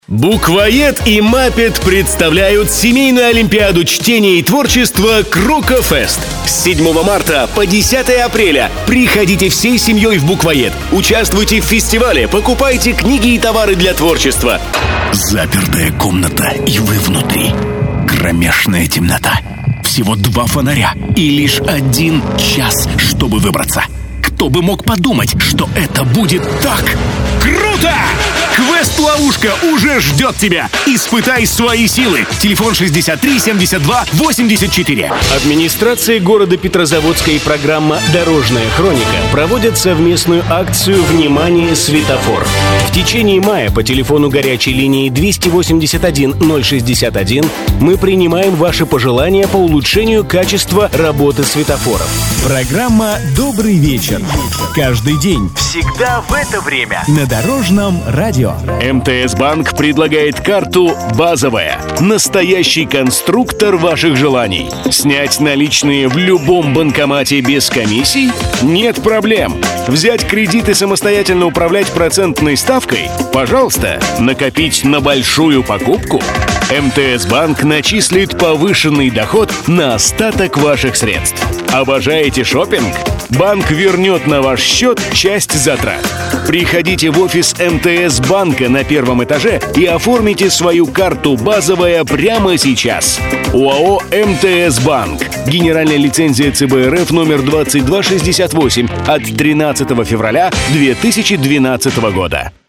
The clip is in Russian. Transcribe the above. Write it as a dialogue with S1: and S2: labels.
S1: Буквоед и Маппет представляют семейную олимпиаду чтения и творчества «Крокофест». С 7 марта по 10 апреля приходите всей семьей в Буквоед. Участвуйте в фестивале, покупайте книги и товары для творчества.
S2: Запертая комната, и вы внутри. Кромешная темнота. Всего 2 фонаря и лишь 1 час, чтобы выбраться. Кто бы мог подумать, что это будет так круто! Квест-ловушка уже ждет тебя. Испытай свои силы. Телефон 63 72 84.
S1: Администрация города Петрозаводска и программа «Дорожная хроника» проводят совместную акцию «Внимание, светофор». В течение мая по телефону горячей линии 281 061 мы принимаем ваши пожелания по улучшению качества работы светофоров.
S3: Программа «Добрый вечер». Каждый день.
S4: Всегда в это время.
S3: На Дорожном радио.
S1: МТС Банк предлагает карту «Базовая». Настоящий конструктор ваших желаний. Снять наличные в любом банкомате без комиссий? Нет проблем. Взять кредит и самостоятельно управлять процентной ставкой? Пожалуйста. Накопить на большую покупку? МТС Банк начислит повышенный доход на остаток ваших средств. Обожаете шопинг? Банк вернет на ваш счет часть затрат. Приходите в офис МТС Банка на 1-м этаже и оформите свою карту «Базовая» прямо сейчас. ОАО «МТС Банк». Генеральная лицензия ЦБ РФ номер 2268 от 13 февраля 2012 года.